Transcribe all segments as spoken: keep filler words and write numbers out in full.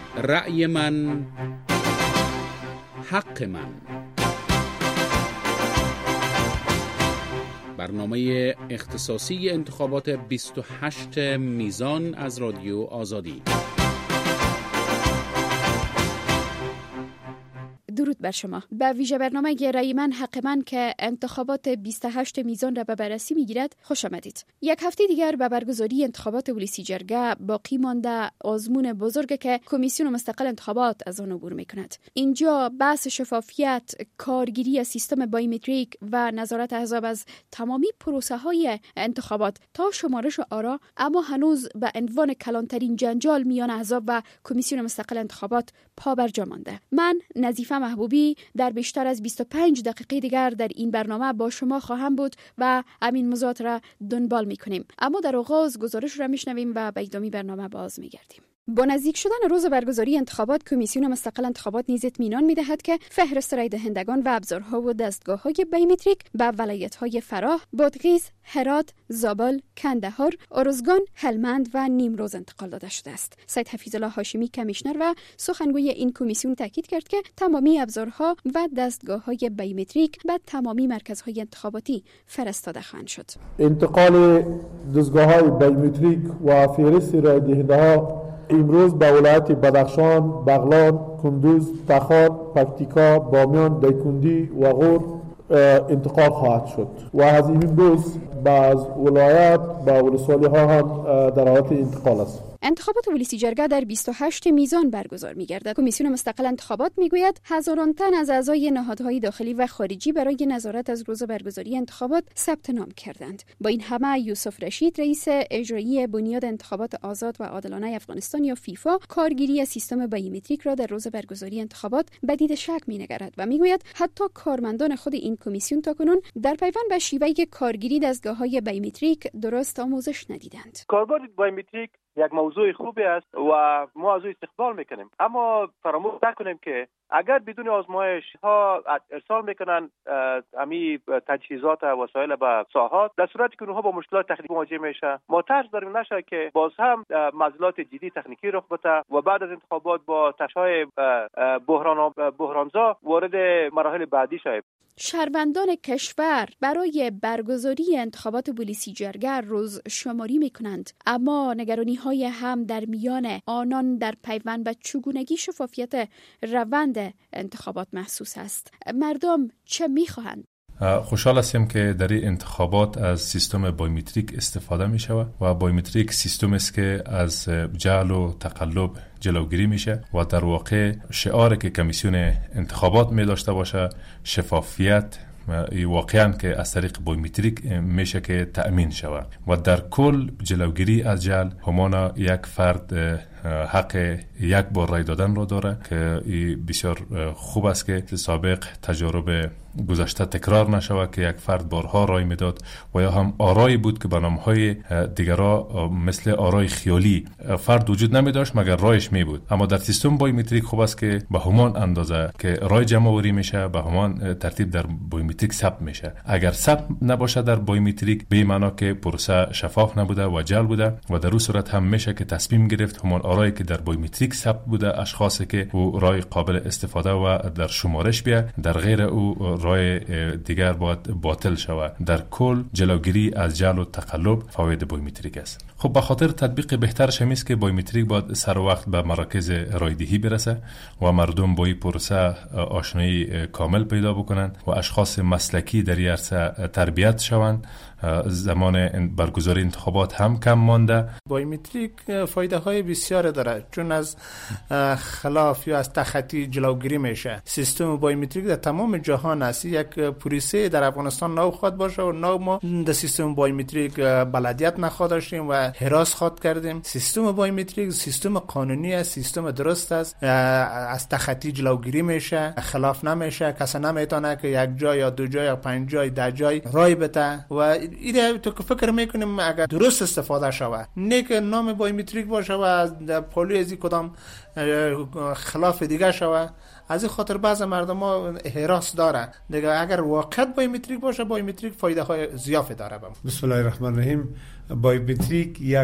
رأی من حق من. برنامه اختصاصی انتخابات بیست و هشت میزان از رادیو آزادی. درود بر شما. به ویژه برنامه رأی من حق من که انتخابات بیست و هشت میزان را به بررسی میگیرد خوش آمدید. یک هفته دیگر به برگزاری انتخابات ولسی جرگه باقی مانده آزمون بزرگ که کمیسیون مستقل انتخابات از آن عبور میکند. اینجا بحث شفافیت، کارگیری سیستم بایومتریک و نظارت احزاب از تمامی پروسه های انتخابات تا شمارش آرا، اما هنوز به عنوان کلانترین جنجال میان احزاب و کمیسیون مستقل انتخابات پا برجا مانده. من نظیفه محبوبی در بیشتر از بیست و پنج دقیقه دیگر در این برنامه با شما خواهم بود و همین موضوعات را دنبال میکنیم. اما در آغاز گزارش را میشنویم و به ادامه برنامه باز میگردیم. با نزدیک شدن روز برگزاری انتخابات، کمیسیون مستقل انتخابات نیز اطمینان می‌دهد که فهرست رای دهندگان و ابزارها و دستگاه‌های بایومتریک به ولایت‌های فراه، بادغیس، هرات، زابل، کندهار، ارزگان، هلمند و نیمروز انتقال داده شده است. سید حفیظالله هاشمی کمیشنر و سخنگوی این کمیسیون تاکید کرد که تمامی ابزارها و دستگاه‌های بایومتریک به تمامی مرکزهای انتخاباتی فرستاده خواهند شد. انتقال دستگاه‌های بایومتریک و فهرست رای دهنده‌ها امروز به ولایت بدخشان، بغلان، کندوز، تخار، پکتیکا، بامیان، دایکندی و غور انتقال خواهد شد و از این روز بعض ولایت با ولسوالی ها هم در حالت انتقال است. انتخابات ولسی جرگه در بیست و هشت میزان برگزار می‌گردد. کمیسیون مستقل انتخابات میگوید هزاران تن از اعضای نهادهای داخلی و خارجی برای نظارت از روز برگزاری انتخابات ثبت نام کردند. با این همه یوسف رشید، رئیس اجرایی بنیاد انتخابات آزاد و عادلانه افغانستان یا فیفا، کارگیری سیستم بایومتریک را در روز برگزاری انتخابات به دید شک می‌نگرد و میگوید حتی کارمندان خود این کمیسیون تاکنون در پیوند به شیوه کارگیری دستگاه‌های بایومتریک درست آموزش ندیدند. کاربرد بایومتریک یک موضوع خوبی است و ما از او استقبال میکنیم، اما فراموش نکنیم که اگر بدون آزمایش ها ارسال میکنن امی تجهیزات و وسایل به ساحات، در صورتی که اونها با مشکلات تکنیکی مواجه میشه، ما ترس داریم نشه که باز هم معضلات جدی تکنیکی رخ بده و بعد از انتخابات با تشای بحران بحرانزا وارد مراحل بعدی شویم. شهروندان کشور برای برگزاری انتخابات ولسی جرگه روز شماری میکنند، اما نگرانی های هم در میان آنان در پیوند به چگونگی شفافیت روند انتخابات محسوس است. مردم چه میخواهند؟ خوشحال هستیم که در این انتخابات از سیستم بایومتریک استفاده می شود و بایومتریک سیستم است که از جعل و تقلب جلوگیری میشه و در واقع شعاری که کمیسیون انتخابات می داشته باشه شفافیت واقعا که از طریق بایومتریک میشه که تأمین شود و در کل جلوگیری از جعل همان یک فرد حق یک بار رای دادن رو داره که بسیار خوب است که سابق تجارب گذشته تکرار نشود که یک فرد بارها رای میداد و یا هم آرایی بود که به نامهای دیگرها مثل آرای خیالی فرد وجود نمی داشت مگر رایش می بود. اما در سیستم بایومتریک خوب است که به همان اندازه که رای جمع آوری میشه به همان ترتیب در بایومتریک ثبت میشه. اگر ثبت نباشه در بایومتریک به معنی که پروسه شفاف نبوده و جعل بوده و در اون صورت هم میشه که تصمیم گرفت همان آرایی که در بایومتریک ثبت بوده اشخاصی که او رای قابل استفاده و در شمارش بیا، در غیر او رای دیگر باید باطل شود. در کل جلوگیری از جعل و تقلب فواید بایومتریک است. خب به خاطر تطبیق بهترش همیست که بایومتریک باید سر وقت به مراکز رایدهی برسه و مردم با این پروسه آشنایی کامل پیدا بکنند و اشخاص مسلکی در این عرصه تربیت شوند. زمان برگزاری انتخابات هم کم مانده. بایومتریک فایده های بسیار داره چون از خلاف یا از تخطی جلوگیری میشه. سیستم بایومتریک در تمام جهان است. یک پروسه در افغانستان نو خود باشه و نو ما در سیستم بایومتریک بلدیت نخواد داشتیم و هراس خود کردیم. سیستم بایومتریک سیستم قانونی است، سیستم درست است، از تخطی جلوگیری میشه، خلاف نمیشه، کسی نمیتونه که یک جای یا دو جای یا پنج جای ده جای رای بده و ایده تو که فکر میکنیم اگر درست استفاده شود نه که نام بایومتریک باشه و از پالی ازی کدام خلاف دیگه شود از این خاطر بعض مردم ها هراس داره دیگه. اگر واقعا بایومتریک باشه، بایومتریک فایده های زیادی داره. بسم الله الرحمن الرحیم. بایومتریک یک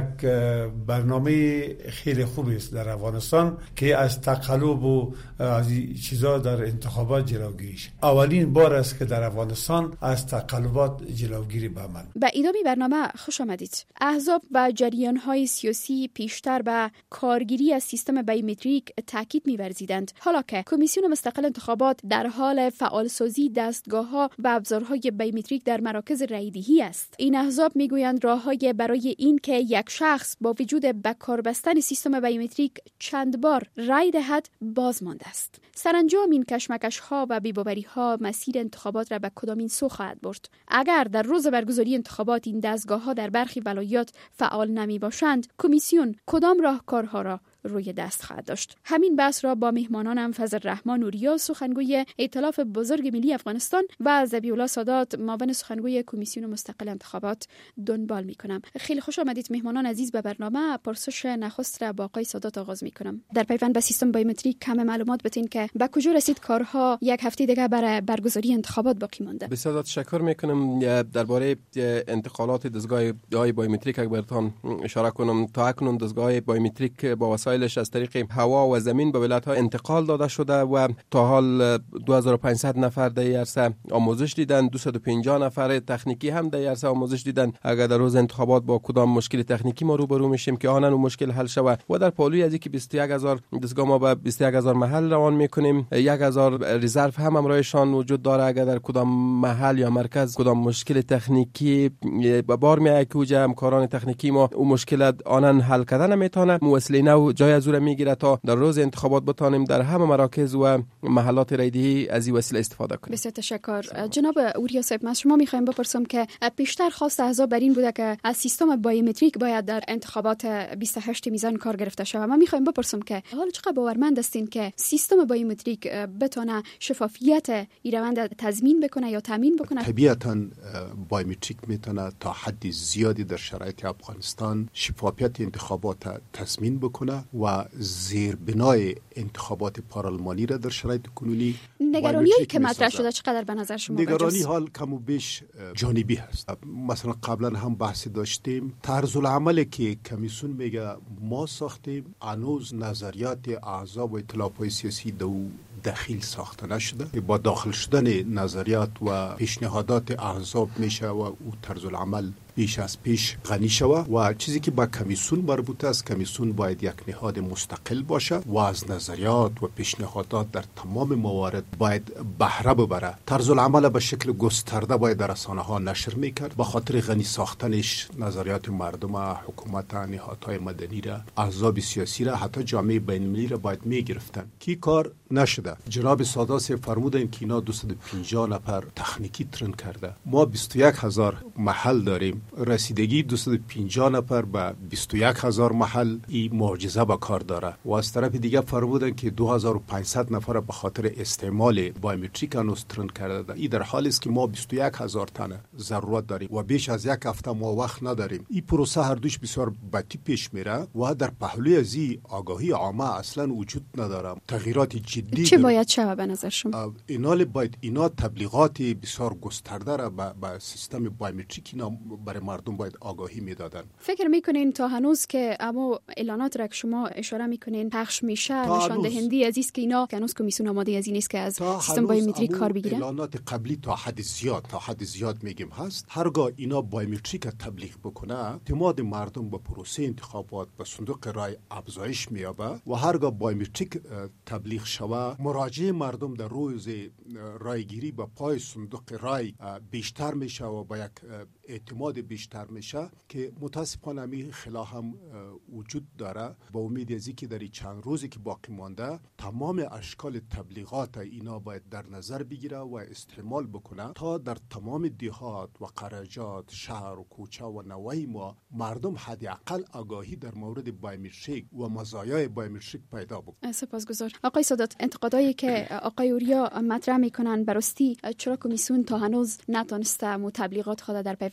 برنامه خیلی خوبی است در افغانستان که از تقلب و از چیزا در انتخابات جلوگیری شه. اولین بار است که در افغانستان از تقلبات جلوگیری به عمل. به ادامه برنامه خوش آمدید. احزاب و جریان‌های سیاسی پیشتر به کارگیری از سیستم بایومتریک تاکید می‌ورزیدند، حالا که کمیسیون مستقل انتخابات در حال فعالسازی دستگاه‌ها و ابزارهای بایومتریک در مراکز رایدهی است. این احزاب می‌گویند راه‌های برای این که یک شخص با وجود به کار بستن سیستم بایومتریک چند بار رای دهد باز مانده است. سرانجام این کشمکش‌ها و بی‌باوری‌ها مسیر انتخابات را به کدامین سو خواهد برد؟ اگر در روز برگزاری انتخابات این دستگاه‌ها در برخی ولایات فعال نمی باشند، کمیسیون کدام راهکارها را روی دست خواهد داشت؟ همین بحث را با مهمانانم فضل الرحمن اوریا، سخنگوی ائتلاف بزرگ ملی افغانستان، و ذبیح الله سادات، معاون سخنگوی کمیسیون مستقل انتخابات دنبال می‌کنم. خیلی خوش آمدید مهمانان عزیز به برنامه. پرسش نخست را با آقای سادات آغاز می‌کنم. در پیوند به سیستم بایومتریک کم معلومات بدین که به کجا رسید کارها؟ یک هفته دیگه برای برگزاری انتخابات باقی مانده. بسیار تشکر می‌کنم. درباره انتقالات دستگاه‌های بایومتریک اگر براتون اشاره کنم، تا اکنون دستگاه بایومتریک با وسایلش از طریق هوا و زمین به ولایت‌ها انتقال داده شده و تا حال دو هزار و پانصد نفر در عرصه آموزش دیدن، دویست و پنجاه نفر تکنیکی هم در عرصه آموزش دیدن. اگر در روز انتخابات با کدام مشکل تکنیکی ما روبرو میشیم که آنن اون مشکل حل شود. و در پالوی از اینکه بیست و یک هزار دستگاه ما به بیست و یک هزار محل روان میکنیم، یک هزار رزرو هم همراهشان وجود داره. اگر در کدام محل یا مرکز کدام مشکل تکنیکی به بار میاد که وجه همکاران تکنیکی ما اون مشکل آنن حل کردن نمیتونه، وسیله نو جای از اون میگیره تا در روز انتخابات بتانیم در همه مراکز و محلات رایدهی از این وسیله استفاده کنیم. بسیار تشکر. جناب اوریا صاحب، من شما میخوایم بپرسم که پیشتر خواست احزاب بر این بوده که از سیستم بایومتریک باید در انتخابات بیست و هشت میزان کار گرفته شود. من میخوایم بپرسم که حالا چقدر باورمند هستین که سیستم بایومتریک بتونه شفافیت این روند تضمین بکنه یا تامین بکنه؟ طبیعتاً بایومتریک میتونه تا حد زیادی در شرایط افغانستان شفافیت انتخابات تضمین بکنه و زیربنای انتخابات پارلمانی را در شرایط کنونی. نگرانی که مطرح شده چقدر به نظر شما؟ نگرانی حال کم و بیش جانبی هست. مثلا قبلا هم بحث داشتیم، طرز العملی که کمیسیون میگه ما ساختیم، هنوز نظریات احزاب و ائتلاف‌های سیاسی دو داخل ساخته نشده. با داخل شدن نظریات و پیشنهادات احزاب میشه و او طرز العمل بیش از پیش غنی شود و چیزی که با کمیسیون مربوط است، کمیسیون باید یک نهاد مستقل باشه و از نظریات و پیشنهادات در تمام موارد باید بهره ببره. طرز العمل به شکل گسترده باید در رسانه ها نشر میکرد. به خاطر غنی ساختنش نظریات مردم، حکومت، نهادهای مدنی را، احزاب سیاسی را، حتی جامعه بین‌المللی را باید میگرفتن. کی کار نشده. جناب سادات فرمودن که اینا دویست و پنجاه نفر تکنیکی ترن کرده. ما بیست و یک هزار محل داریم. رسیدگی دویست و پنجاه نفر به بیست و یک هزار محل این معجزه به کار داره. و از طرف دیگه فرمودن که دو هزار و پانصد نفر به خاطر استعمال بایومتریک هنوز ترن کرده. این در حالی است که ما بیست و یک هزار تن ضرورت داریم و بیش از یک هفته ما وقت نداریم. این پروسه هر دوش بسیار بطی پیش میره و در پهلوی از این آگاهی عامه اصلا وجود نداره. تغییرات جدی چه باید شود به نظر شما؟ اینا باید اینا تبلیغات بسیار گسترده را به سیستم بایومتریک اینا برای مردم باید آگاهی میدادن. فکر میکنین تا هنوز که اما اعلانات را که شما اشاره میکنین پخش میشه، نشان دهنده عزیز که اینا هنوز کمیسیون آماده از این است که از سیستم بایومتریک کار بگیرن؟ اعلانات قبلی تا حد زیاد تا حد زیاد میگیم هست. هرگاه اینا بایومتریک تبلیغ بکنه، اعتماد مردم به پروسه انتخابات به صندوق رای افزایش مییابه و هرگاه بایومتریک تبلیغ شوه، مراجعه مردم در روز رایگیری به پای صندوق رای بیشتر میشه و با یک اعتماد بیشتر میشه که متاسفانه همین خلا هم وجود داره. با امید از اینکه در چند روزی که باقی مانده تمام اشکال تبلیغات اینا باید در نظر بگیره و استعمال بکنه تا در تمام دیهات و قرجات، شهر و کوچه و نوای ما مردم حداقل آگاهی در مورد بایومتریک و مزایای بایومتریک پیدا بکنه. سپاسگزار. آقای سادات، انتقادایی که آقای اوریا مطرح میکنن براستی چرا کمیسیون تا هنوز نتونسته مو تبلیغات خود در پیوند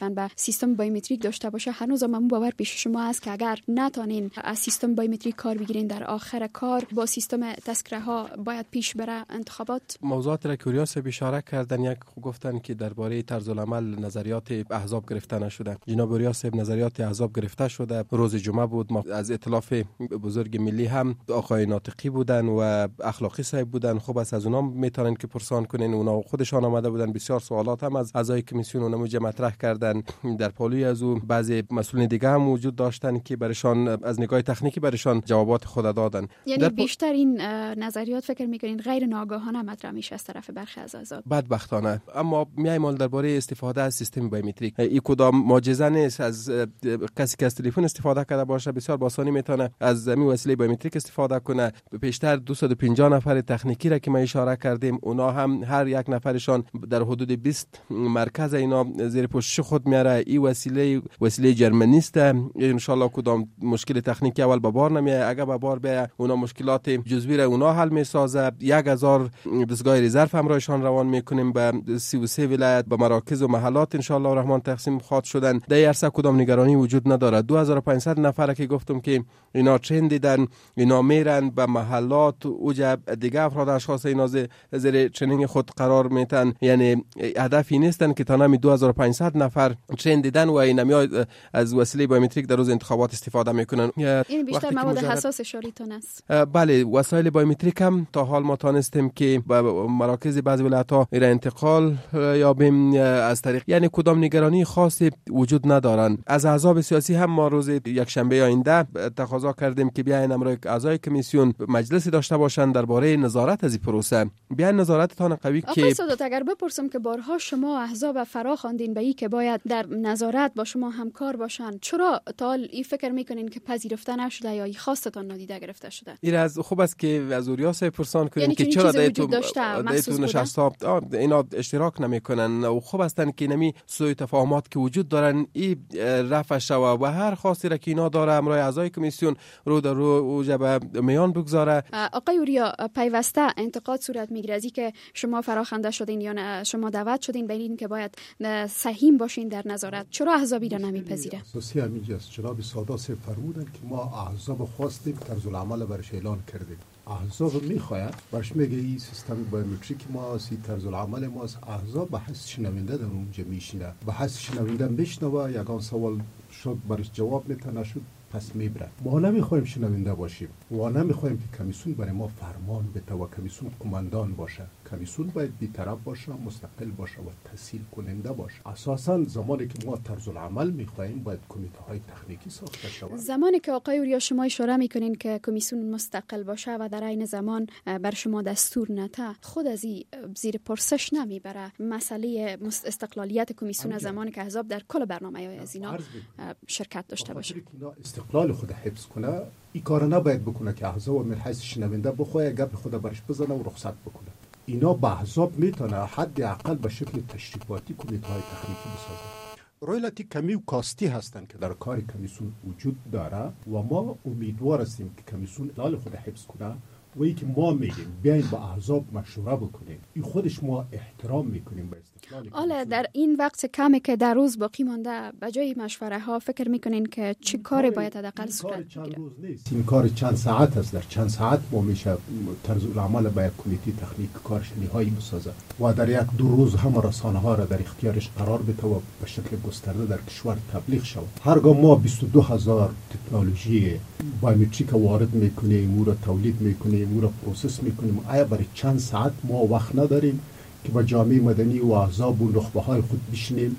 پیوند به سیستم بایومتریک داشته باشه، هنوز هم باور پیش شما هست که اگر نتونین از سیستم بایومتریک کار بگیرین، در آخر کار با سیستم تذکره ها باید پیش بره انتخابات؟ موضوعات را کوریاس اشاره کردن. یک گفتن که درباره طرز العمل نظریات احزاب گرفته نشده. جناب اوریاس نظریات احزاب گرفته شده. روز جمعه بود، ما از ائتلاف بزرگ ملی هم آقای ناطقی بودن و اخلاقی صاحب بودن. خب از اونا میتونن که پرسان کنین، اونا خودشان آمده بودن. بسیار سوالات هم از اعضای کمیسیون اونم مطرح کردن. در پالوی از او بعضی مسئولین دیگه هم وجود داشتن که برشان از نگاه تکنیکی برشان جوابات خود دادن. یعنی بیشتر این نظریات فکر میکنین غیر ناگهانه مطرح میشه از طرف برخی از اعضا؟ بدبختانه. اما میایم درباره استفاده از سیستم بایومتریک. این کدام معجزه نیست. از کسی که از تلفن استفاده کرده باشه بسیار با آسانی میتونه از همین وسیله بایومتریک استفاده کنه. بیشتر دویست و پنجاه نفر تکنیکی را که ما اشاره کردیم، اونا هم هر یک نفرشان در حدود بیست مرکز اینا زیر پوشش خود میاره. این وسیله وسیله جرمنی است. ان شاء الله کدام مشکل تکنیکی اول به بار نمیاد. اگه به بار بیاد اونا مشکلات جزوی را اونا حل میسازه. یک هزار دستگاه رزرو هم رایشان روان میکنیم به سی و سه ولایت به مراکز و محلات ان شاء الله الرحمن تقسیم خواهد شدن. در عرصه کدام نگرانی وجود نداره. دو هزار و پانصد نفر که گفتم که اینا ترند دیدن، اینا میرن به محلات اوج دیگه افراد اشخاص اینا زیر ترنینگ خود قرار میتن. یعنی هدفی نیستن که تا نمی دو هزار و پانصد نفر ترند دیدن و اینا از وسیله بایومتریک در روز انتخابات استفاده میکنن. این بیشتر مواد حساس شاریتون است. بله، وسایل بایومتریک هم تا حال ما تانستیم که به مراکز بعضی ولایت‌ها ایرا انتقال یابیم از طریق، یعنی کدام نگرانی خاصی وجود ندارن. از احزاب سیاسی هم ما روز یک شنبه آینده تقاضا کردیم که بیاین امروز اعضای کمیسیون مجلسی داشته باشن درباره نظارت از این پروسه. بیاین نظارتتان قوی که آقای سادات، اگر بپرسم که بارها شما احزاب فرا خواندین به این که باید در نظارت با شما همکار باشن، چرا تا این فکر میکنین که پذیرفته نشده یا این خواستتان نادیده گرفته شده؟ این از خوب است که از اوریاس پرسان کنین یعنی که چرا دیتو دیتو نشسته اینا اشتراک نمیکنن و خوب استن که نمی سوء تفاهمات که وجود دارن این رفع شوه و هر خاصی را که اینا داره امروز اعضای کمیسیون رو در رو او جبه میان بگذاره. آقای اوریا، پیوسته انتقاد صورت میگیره از که شما فراخوانده شدین یا شما دعوت شدین به این که باید سهیم باشین در نظارت. چرا احزابی را نمیپذیره؟ اساسی همینجاست. جناب سادات فرمودن که ما احزاب خواستیم، طرز العمل برش اعلان کردیم. احزاب میخواید برش میگه این سیستم بایومتریک ما سی طرز العمل ماست. احزاب به حس شنونده در اونجا میشینه، به حس شنونده میشنوه. یگان سوال شد برش جواب میده، نشد پس میبره. ما نمیخوایم شنونده باشیم و نمیخوایم که کمیسیون برای ما فرمان بده و کمیسیون قماندان باشه. کمیسیون باید بی‌طرف باشه، مستقل باشه و تسهیل کننده باشه. اساسا زمانی که ما طرز العمل میخوایم باید کمیته های تکنیکی ساخته شود. زمانی که آقای اوریا شما اشاره میکنین که کمیسیون مستقل باشه و در عین زمان بر شما دستور نده، خود از این زیر پرسش نمیبره مسئله استقلالیت کمیسیون زمانی که احزاب در کل برنامه‌های از اینا شرکت داشته باشه؟ استقلال خود حفظ کنه. این کار نباید بکنه که احزاب من حیث شنونده بخواه گپ خود برش بزنه و رخصت بکنه. اینا به احزاب میتونه حد اقل به شکل تشریفاتی کمیته های تکنیکی بسازه. رویالتی کمی و کاستی هستند که در کار کمیسیون وجود داره و ما امیدوار هستیم که کمیسیون استقلال خود حفظ کنه و ای که ما میگیم بیاین با احزاب مشوره بکنیم. این خودش ما احترام میکنیم به استقلال. حالا در این وقت کمی که در روز باقی مانده به جای مشوره ها فکر میکنین که چه کاری باید حداقل صورت بگیره؟ این کار چند ساعت است. در چند ساعت ما میشه طرز العمل با یک کمیته تکنیک کارش نهایی بسازه و در یک دو روز هم رسانه ها را در اختیارش قرار بده و به شکل گسترده در کشور تبلیغ شود. هرگاه ما بیست و دو هزار تکنولوژی بایومتریک وارد میکنیم، او را تولید میکنیم، او را پروسس میکنیم، آیا برای چند ساعت ما وقت نداریم که با جامعه مدنی و احزاب و نخبه های خود بشینیم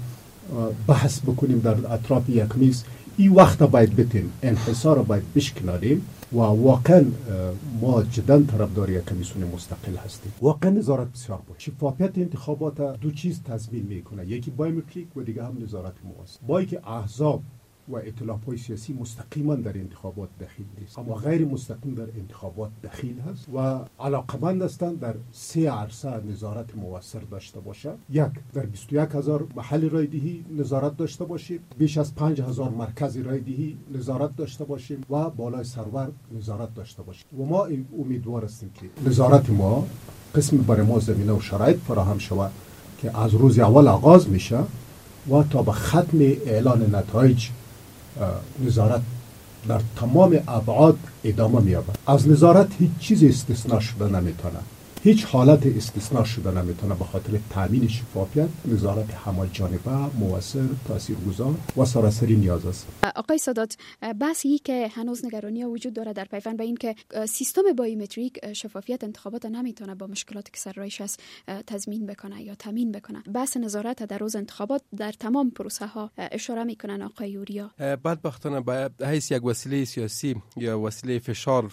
بحث بکنیم در اطراف یک میز؟ این وقت باید بتیم، انحصار باید بشکناریم و واقعا ما جدا طرفدار یک کمیسیون مستقل هستیم. واقعا نظارت بسیار بود. شفافیت انتخابات دو چیز تضمین میکنه، یکی بایومتریک و دیگه هم نظارت موازی. با اینکه احزاب و ائتلاف‌های سیاسی مستقیما در انتخابات دخیل نیست، اما غیر مستقیم در انتخابات دخیل هست و علاقمند هستند در سه عرصه نظارت موثر داشته باشه. یک، در بیست و یک هزار محل رایدهی نظارت داشته باشیم، بیش از پنج هزار مرکز رایدهی نظارت داشته باشیم و بالای سرور نظارت داشته باشیم. و ما امیدوار هستیم که نظارت ما قسم برای ما زمینه و شرایط فراهم شود که از روز اول آغاز میشه و تا به ختم اعلان نتایج نظارت در تمام ابعاد ادامه می‌یابد. از نظارت هیچ چیز استثناء شده نمیتونه، هیچ حالت استثناء شده نمیتونه به خاطر تامین شفافیت. نظارت همه جانبه، موثر، تاثیرگذار و سراسری نیاز است. آقای سادات، بحثی که هنوز نگرانی وجود داره در پیوند به این که سیستم بایومتریک شفافیت انتخابات نمیتونه با مشکلاتی که سر راهش است تضمین بکنه یا تامین بکنه. بحث نظارت در روز انتخابات در تمام پروسه ها اشاره میکنن آقای یوریا. بدبختانه به حیث یک وسیله سیاسی یا وسیله فشار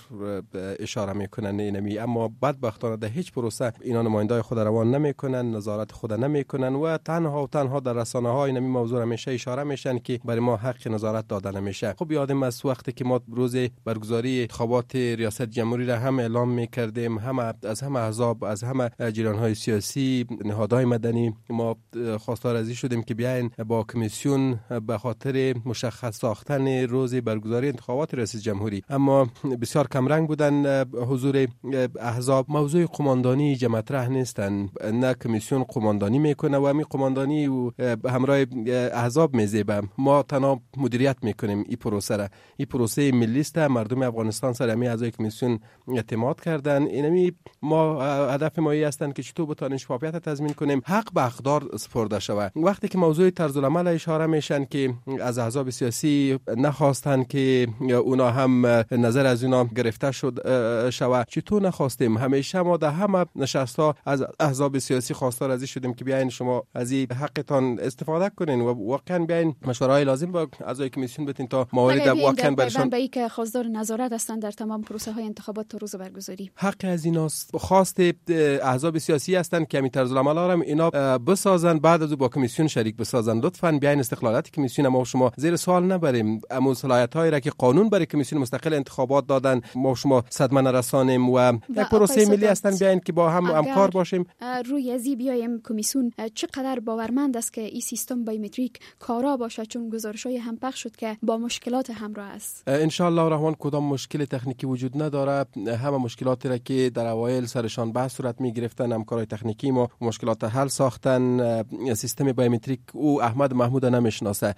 اشاره میکنن اینمی، اما بدبختانه در هیچ پروسه اینا نمایندای خود روان نمیکنن، نظارت خود نمیکنن و تنها و تنها در رسانه ها اینمی موضوع همیشه اشاره میشن که برای ما حق نظارت داده نمیشه. خب یادم از وقتی که ما روز برگزاری انتخابات ریاست جمهوری را هم اعلام میکردیم، هم از همه احزاب، از همه جریان‌های سیاسی، نهادهای مدنی ما خواستار ازی شدیم که بیاین با کمیسیون به خاطر مشخص ساختن روز برگزاری انتخابات ریاست جمهوری، اما بسیار کم رنگ بودن حضور احزاب. موضوع قماندانی مطرح نیستن، نه کمیسیون قماندانی میکنه و همین قماندانی و همراه احزاب میزیبه. ما تنها مدیریت میکنیم این پروسه را. این پروسه ملی است، مردم افغانستان سر همین اعضای کمیسیون اعتماد کردن. اینمی ما هدف ما این هستند که چطور بتونیم شفافیت تضمین کنیم، حق به حقدار سپرده شود. وقتی که موضوع طرز العمل اشاره میشن که از احزاب سیاسی نخواستن که اونا هم نظر از اونا گرفته شد شود، چطور نخواستیم؟ همیشه ما در همه نشست‌ها از احزاب سیاسی خواستار ازی شدیم که بیاین شما از این حقتان استفاده کنین و واقعا بیاین مشوره‌های لازم با اعضای کمیسیون بدین تا موارد واقعا برشان به اینکه خواستار نظارت هستند در تمام پروسه های انتخابات تا روز برگزاری. حق از ایناست، خواست احزاب سیاسی هستند که همین طرز العمل را اینا بسازن، بعد از با کمیسیون شریک بسازن. لطفاً بیاین استقلالات کمیسیون ما شما زیر سوال نبریم. اما صلاحیت‌هایی را که قانون برای کمیسیون مستقل انتخابات دادن ما شما صدمه نرسانیم و یک پروسه ملی هستن، بیاین که با هم همکار باشیم. روی ازی بیایم کمیسیون چقدر باورمند است که این سیستم بایومتریک کارا باشه، چون گزارش‌های هم پخش شد که با مشکلات همراه است. ان شاء الله الرحمن کدام مشکل تکنیکی وجود نداره. همه مشکلاتی را که در اوایل سرشان بحث صورت می گرفتن همکارای تکنیکی ما مشکلات حل ساختن. سیستم بایومتریک او احمد محمود نمیشناسه،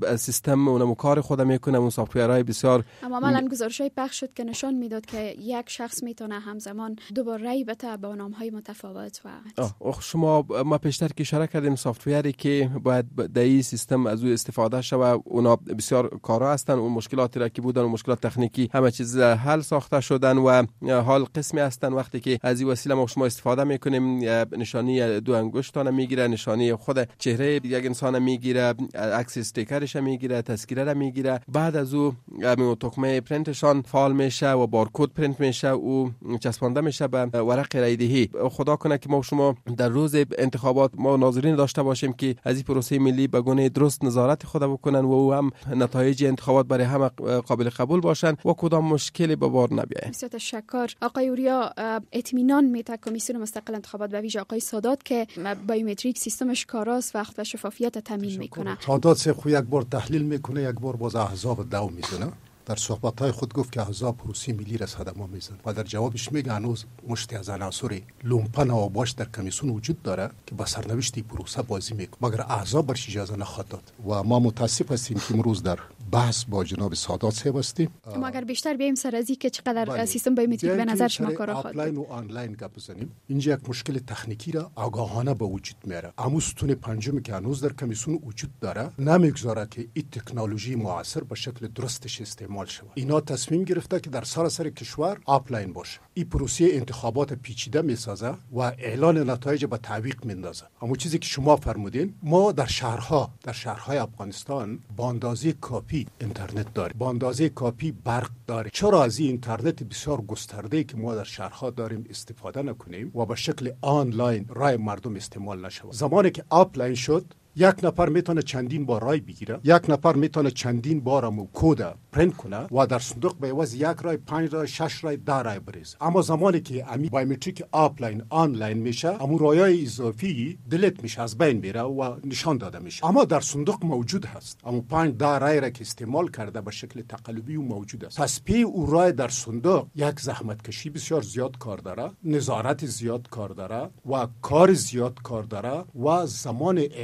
سیستم اونم کار خود میکنه، اون سافتورهای بسیار. اما عملاً گزارش‌های پخش شد که نشان میداد که یک شخص میتونه همزمان دو بار رای بده با نام‌های متفاوت و آه شما ما پیشتر که اشاره کردیم سافتوری که باید در این سیستم از او استفاده شود، اونا بسیار کارا هستن. اون مشکلاتی را که بودن و مشکلات تکنیکی همه چیز حل ساخته شدن و حال قسمی هستن. وقتی که از این وسیله ما شما استفاده میکنیم، نشانی دو انگشتان میگیره، نشانی خود چهره یک انسان میگیره، عکس استیکرش میگیره، تذکره را میگیره. بعد از او همین تکمه پرینتشان فعال میشه و بارکد پرینت میشه و چسبانده میشه به ورق رایدهی. خدا کنه که ما شما در روز انتخابات ما ناظرین داشته باشیم که از این پروسه ملی به گونه درست نظارت خود بکنن و او هم نتایج انتخابات برای همه قابل قبول باشن و کدام مشکلی به بار نبیاید. بسیار تشکر آقای یوریا. اطمینان میده کمیسیون مستقل انتخابات و ویژه آقای سادات که بایومتریک سیستمش کاراست، وقت و شفافیت تامین میکنه. سادات سه خو یک بار تحلیل میکنه، یک بار باز احزاب دو میزنه. در صحبت‌های خود گفت که احزاب پروسه ملی را صدمه میزن و در جوابش میگه هنوز مشتی از عناصر لومپن و باش در کمیسیون وجود داره که با سرنوشت پروسه بازی میکنه، مگر احزاب برش اجازه نخواهد داد. و ما متاسف هستیم که امروز در بحث با جناب سادات صاحب هستیم. ما اگر بیشتر بیایم سر از که چقدر سیستم بایومتریک به نظر شما کارا خواهد آفلاین و آنلاین گپ بزنیم. اینجا یک مشکل تکنیکی را آگاهانه به وجود میاره. اما ستون پنجم که هنوز در کمیسیون وجود داره نمیگذاره که این تکنولوژی معاصر به شکل درستش استعمال شود. اینا تصمیم گرفته که در سراسر کشور آفلاین باشه. این پروسه انتخابات پیچیده میسازه و اعلان نتایج به تعویق میندازه. اما چیزی که شما فرمودین، ما در شهرها در شهرهای افغانستان با اندازه کافی اینترنت داریم، با اندازه کافی برق داریم. چرا از این اینترنت بسیار گسترده که ما در شهرها داریم استفاده نکنیم و به شکل آنلاین رای مردم استعمال نشود؟ زمانی که آفلاین شد، یک نفر میتونه چندین بار رای بگیره، یک نفر میتونه چندین بارم کد پرینت کنه و در صندوق به عوض یک رای، پنج رای، شش رای، ده رای بریزه. اما زمانی که امی بایومتریک آفلاین آنلاین میشه، اما رایای اضافی دلیت میشه، از بین میره و نشان داده میشه. اما در صندوق موجود هست، اما پنج ده رای را که استعمال کرده به شکل تقلبی و موجود است. پس پی او رای در صندوق یک زحمت کشی بسیار زیاد کار داره، نظارت زیاد کار داره و کار زیاد کار داره و زمان اعلان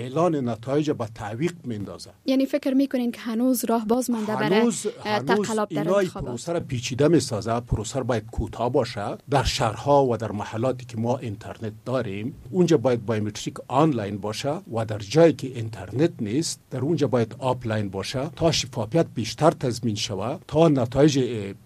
نتایج به تعویق میندازه. یعنی فکر میکنین که هنوز راه باز مانده برای تقلب در انتخابات؟ پروسه را پیچیده میسازه. پروسه باید کوتاه باشه. در شهرها و در محلاتی که ما اینترنت داریم اونجا باید بایومتریک آنلاین باشه و در جایی که اینترنت نیست در اونجا باید آفلاین باشه تا شفافیت بیشتر تضمین شود، تا نتایج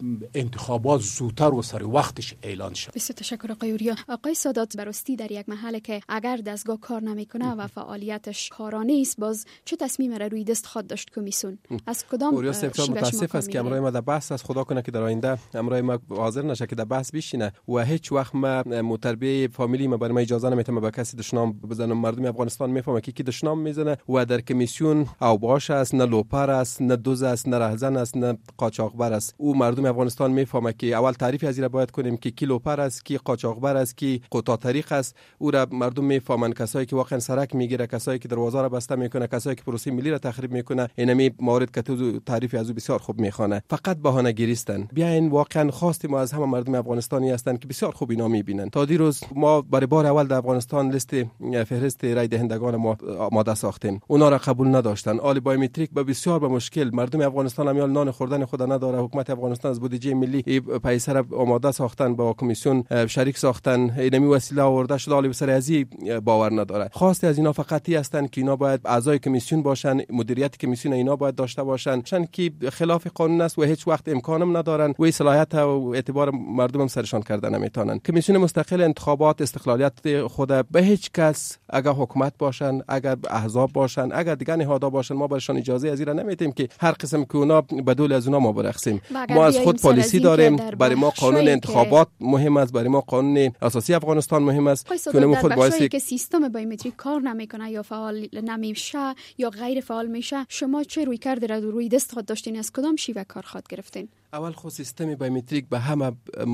انتخابات زودتر و سر وقتش اعلان شود. بسیار تشکر آقای اوریا. آقای سادات براستی در یک محله که اگر دستگاه کار نمیکنه و فعالیتش کارانه است باز چه تصمیم را روی دست خود داشت کمیسیون؟ از کدام اوریا صاحب متاسف است که امروز ما در بحث از خدا کنه که در آینده امروز ما حاضر نشه که در بحث بشینه و هیچ وقت ما متربیه فامیلی ما برای ما اجازه نمیتونه به کسی دشنام بزنم. مردم افغانستان میفهمه که کی دشنام میزنه و در کمیسیون او باش است، نه لوپر است، نه دوز است، نه رهزن است، نه قاچاقبر است. او مردم افغانستان میفهمه که اول تعریف از این باید کنیم که کی لوپر است، کی قاچاقبر است، کی قطع طریق است. او را مردم میفهمن. کسایی که واقعا سرک میگیره، کسایی که دروازه را بسته میکنه، کسایی که پروسه ملی را تخریب میکنه، اینمی موارد که تو تعریف از او بسیار خوب میخوانه. فقط بهانه گیریستن. بیاین واقعا خواستیم از همه مردم افغانستانی هستند که بسیار خوب اینا میبینن. تا دیروز ما برای بار اول در افغانستان لیست فهرست رای دهندگان ما آماده ساختیم. اونا را قبول نداشتن. آل بایومتریک به بسیار به مشکل مردم افغانستان هم نان خوردن خود نداره. حکومت افغانستان از بودجه ملی پیسه را آماده ساختن، با کمیسیون شریک ساختن، اینمی وسیله آورده شده. آل بسر ازی باور نداره. خواست از اینا فقط هستند که اینا باید اعضای کمیسیون باشن، مدیریت کمیسیون اینا باید داشته باشن، چون که خلاف قانون است و هیچ وقت امکانم ندارن و صلاحیت و اعتبار مردم هم سرشان کردن نمیتونن. کمیسیون مستقل انتخابات استقلالیت خود به هیچ کس، اگر حکومت باشن، اگر احزاب باشن، اگر دیگه نهادها باشن، ما برشان اجازه از این نمیدیم که هر قسم که اونا بدول از اونا ما برخصیم. ما از خود پالیسی داریم. برای ما قانون انتخابات مهم است، برای ما قانون اساسی افغانستان مهم است که اونم خود باعث که سیستم بایومتریک کار نمیکنه یا فعال نمیشه یا غیر فعال میشه، شما چه روی کرده را روی دست خود داشتین؟ از کدام شیوه کار خود گرفتین؟ اول خود سیستم بایومتریک به همه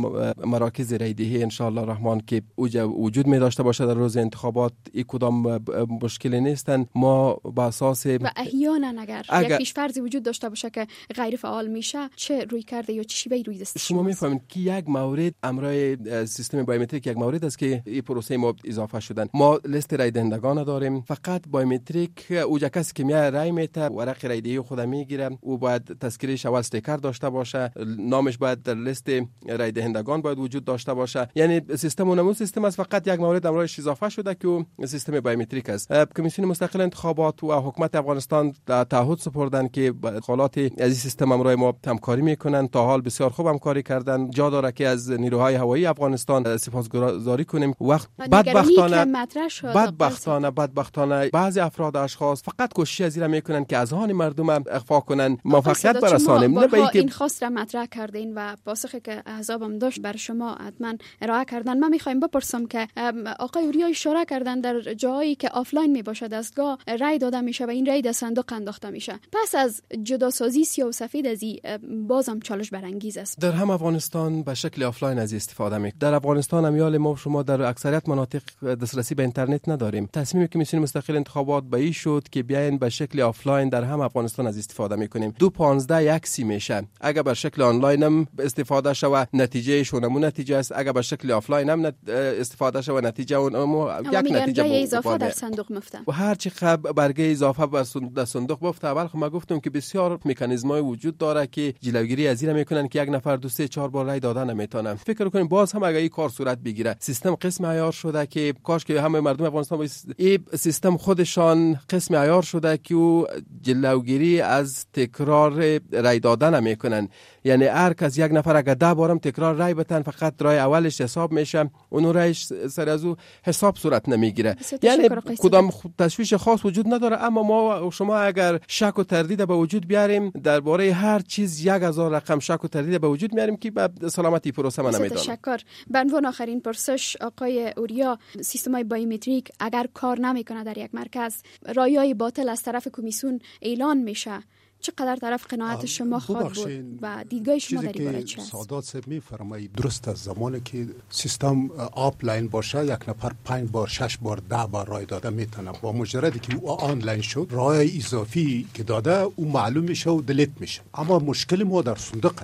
مراکز رایدهی ان شاء الله الرحمن که وجود می داشته باشه در روز انتخابات این کدام مشکلی نیستن. ما با اساس و احیانا اگر, اگر یک پیش‌فرضی وجود داشته باشه که غیر فعال میشه، چه روی کرده یا چه شیوهی روی دست شما میفهمید که یک مورد امرای سیستم بایومتریک یک مورد است که این پروسه ما اضافه شدن. ما لیست رای دهندگان داریم. فقط بایومتریک او کسی که میاد رای میته ورق رای دهی خود میگیره، او باید تذکرهش اول استیکر داشته باشه، نامش باید در لیست رای دهندگان باید وجود داشته باشه. یعنی سیستم اونمون سیستم است. فقط یک مورد امرایش اضافه شده که او سیستم بایومتریک است. کمیسیون مستقل انتخابات و حکومت افغانستان تعهد سپردن که حالات از این سیستم امرای ما همکاری میکنن. تا حال بسیار خوب همکاری کردن. جا داره که از نیروهای هوایی افغانستان سپاسگزاری کنیم. وقت بدبختانه بدبختانه بدبختانه بعضی افراد اشخاص فقط کوشش از این میکنن که اذهان مردم اخفا کنن، موفقیت برسانیم. نه به این خواست را مطرح کردین و پاسخی که احزابم داشت بر شما حتما ارائه کردن. من میخوایم بپرسم که آقای اوریا اشاره کردن در جایی که آفلاین میباشه دستگاه رای داده میشه و این رای در صندوق انداخته میشه. پس از جداسازی سیاه و سفید از این بازم چالش برانگیز است. در هم افغانستان به شکل آفلاین از استفاده میکنه. در افغانستان امیال ما شما در اکثریت مناطق دسترسی به اینترنت نداریم. تصمیم کمیسیون مستقل انتخابات به این شد که بیاین به شکل آفلاین در هم افغانستان از استفاده میکنیم. دو پانزده یک سی میشه. اگر به شکل آنلاین هم استفاده شود نتیجه شونمون نتیجه است. اگر به شکل آفلاین هم استفاده شود نتیجه اون یک نتیجه اضافه در صندوق مفته و هر چی خب برگه اضافه در صندوق مفته. اول خب ما گفتم که بسیار مکانیزمای وجود داره که جلوگیری از این میکنن که یک نفر دو سه چهار بار رای دادن نمیتونه. فکر کنیم باز هم اگه این کار صورت بگیره، سیستم قسم عیار شده که کاش که همه مردم افغانستان این سیستم خودشان قسم عیار شده که او جلوگیری از تکرار رای دادن نمیکنن. یعنی هر کس یک نفر اگه ده بارم تکرار رای بتن فقط رای اولش حساب میشه، اون رایش سر از او حساب صورت نمیگیره. یعنی کدام تشویش خاص وجود نداره. اما ما شما اگر شک و تردید به وجود بیاریم درباره هر چیز یک هزار رقم شک و تردید به وجود میاریم که به سلامتی پروسه من نمیدونم. تشکر. به عنوان آخرین پرسش آقای اوریا، سیستم بایومتریک اگر کار نمیکنه در یک مرکز، رایای باطل از طرف کمیسیون اعلان میشه، چقدر طرف قناعت شما خواهد بود و دیدگاه شما در این باره چه است؟ سادات صاحب میفرمایید درست از زمانی که سیستم آفلاین باشه یک نفر پنج بار شش بار ده بار رای داده میتونه. با مجردی که او آنلاین شد رای اضافی که داده او معلوم میشه و دلیت میشه. اما مشکل ما در صندوق است.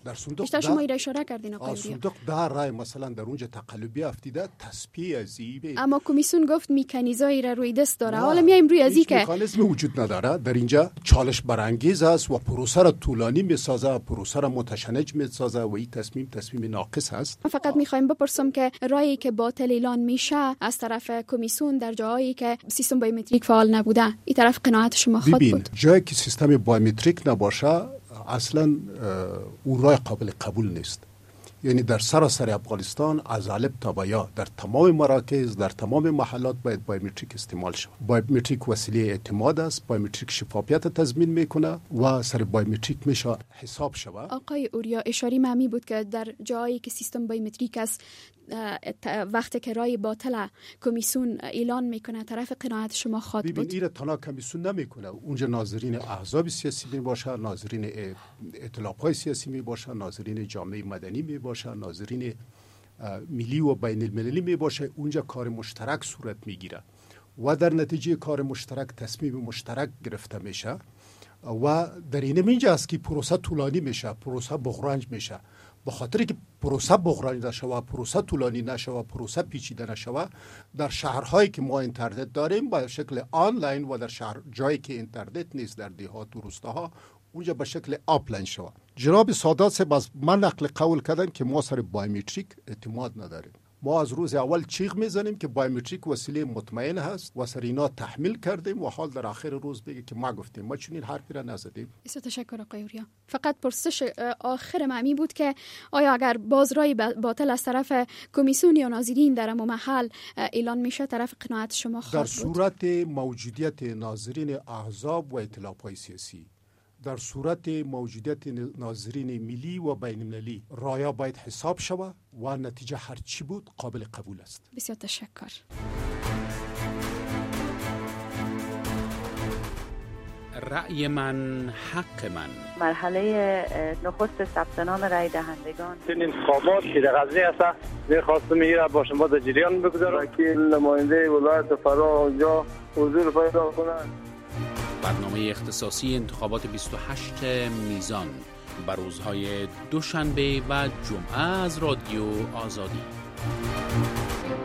در صندوق بیشتر شما ایره اشاره کردین آقای اوریا. صندوق ده رای مثلا در اونجا تقلبی افتیده تصفیه از این، اما کمیسیون گفت مکانیزایی را روی دست داره. حالا میایم روی ازی که مکانیزم وجود نداره. در اینجا چالش برانگیز است و پروسه را طولانی میسازه، پروسه را متشنج میسازه و این تصمیم تصمیم ناقص است. من فقط میخوایم بپرسم که رایی که باطل اعلان میشه از طرف کمیسیون در جاهایی که سیستم بایومتریک فعال نبوده، این طرف قناعت شما خود ببین، بود؟ جایی که سیستم بایومتریک نباشه اصلا اون رای قابل قبول نیست. یعنی در سراسر افغانستان از الف تا به یا در تمام مراکز، در تمام محلات باید بایومتریک استعمال شود. بایومتریک وسیله اعتماد است، بایومتریک شفافیت تضمین میکنه و سر بایومتریک میشه حساب شود. آقای اوریا، اشاره معمی بود که در جایی که سیستم بایومتریک است وقتی که رای باطل کمیسیون اعلان میکنه طرف قناعت شما خواهد بود؟ ببین، این تنها کمیسیون نمیکنه. اونجا ناظرین احزاب سیاسی می باشه، ناظرین ائتلاف‌های سیاسی می باشه، ناظرین جامعه مدنی می باشه، ناظرین ملی و بین المللی می باشه. اونجا کار مشترک صورت میگیره و در نتیجه کار مشترک تصمیم مشترک گرفته میشه و در این اینجا است که پروسه طولانی میشه، پروسه بغرنج میشه. به خاطر که پروسه بغرنج نشوه، پروسه طولانی نشوه، پروسه پیچیده نشوه، در شهرهایی که ما اینترنت داریم به شکل آنلاین و در شهر جایی که اینترنت نیست در دیهات و روستاها اونجا به شکل آفلاین شوه. جناب سادات صاحب از من نقل قول کردن که ما سر بایومتریک اعتماد نداریم. ما از روز اول چیغ میزنیم که بایومتریک وسیله مطمئن هست و سر اینا تحمیل کردیم و حال در آخر روز بگه که ما گفتیم. ما چنین حرفی را نزدیم. بسیار تشکر آقای اوریا. فقط پرسش آخر معمی بود که آیا اگر باز رای باطل از طرف کمیسیون یا ناظرین در مو محل اعلان میشه طرف قناعت شما خواهد بود؟ در صورت موجودیت ناظرین احزاب و ائتلاف‌های سیاسی، در صورت موجودیت ناظرین ملی و بین المللی، رایا باید حساب شود و نتیجه هر چی بود قابل قبول است. بسیار تشکر. رأی من حق من. مرحله نخست ثبت نام رای دهندگان. این انتخابات که در غزنی است، می‌خواستم میره با شما در جریان بگذارم. وکیل نماینده ولایت فرا اونجا حضور پیدا کنند. برنامه اختصاصی انتخابات بیست و هشت میزان بر روزهای دوشنبه و جمعه از رادیو آزادی.